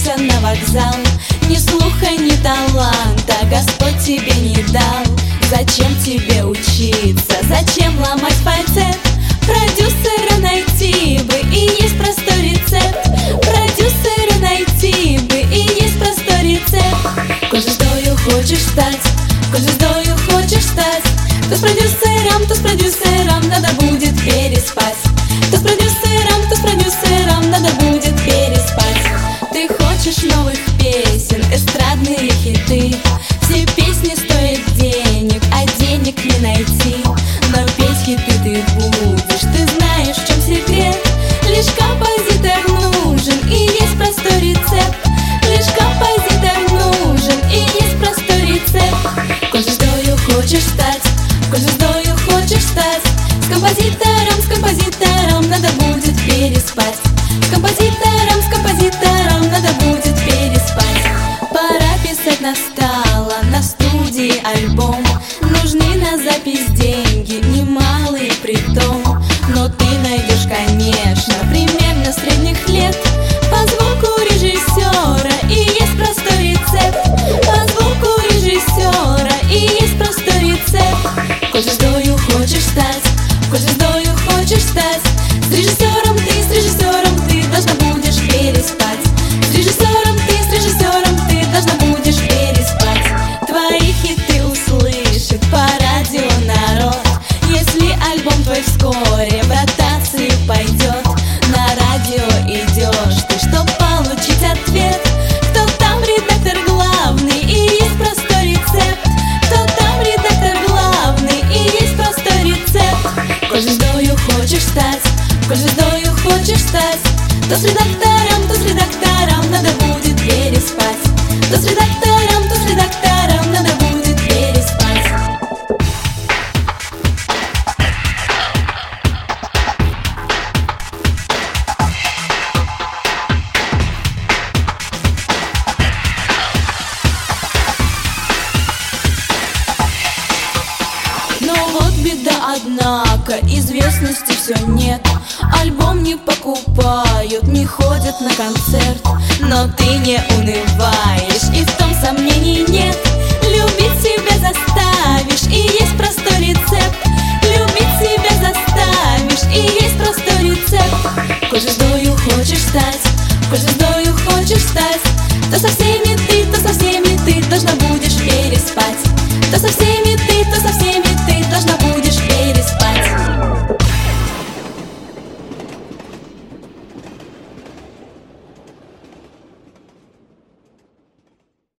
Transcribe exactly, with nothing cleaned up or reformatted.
торопишься на вокзал. Ни слуха, ни таланта Господь тебе не дал. Зачем тебе учиться, зачем ломать фальцет? Продюсера найти бы, и есть простой рецепт. Продюсера найти бы, и есть простой рецепт. Коль звездою хочешь стать, коль звездою хочешь стать, то с продюсером, то с продюсером надо будет переспать. То с продюсером, то с продюсером надо будет переспать. Ты хочешь новых песен, эстрадные хиты. Все песни стоят денег, а денег не найти. Но петь хиты ты будешь, ты знаешь, в чем секрет. Лишь композитор нужен, и есть простой рецепт. Лишь композитор нужен, и есть простой рецепт. Коль звездою хочешь стать, коль звездою хочешь стать, с композитором, с композитором надо будет переспать. С композитором, с композитором надо будет переспать. Пора писать настало, на студии альбом. Нужны на запись деньги, немалые притом. Но ты найдешь, конечно, примерно средних лет. По звуку режиссера, и есть простой рецепт. По звуку режиссера, и есть простой рецепт. Коль звездою хочешь стать, коль звездою хочешь стать, с режиссером ты, с режиссером ты должна будешь переспать. С режиссером ты, с режиссером ты должна будешь переспать. Твои хиты услышит по радио народ. Если альбом твой вскоре в ротацию пойдет, на радио идешь ты, чтоб получить ответ. Кто там редактор главный, и есть простой рецепт. Кто там редактор главный, и есть простой рецепт. Коль звездою хочешь стать, коль звездою хочешь стать, то с редактором, то с редактором надо будет переспать. То с редактором, то с редактором надо будет переспать. Но вот беда, однако, известности все нет. Альбом не покупают, не ходят на концерт. Но ты не унываешь, и в том сомнений нет. Любить себя заставишь, и есть простой рецепт. Любить себя заставишь, и есть простой рецепт. Коль звездою хочешь стать, коль звездою хочешь стать, то со всеми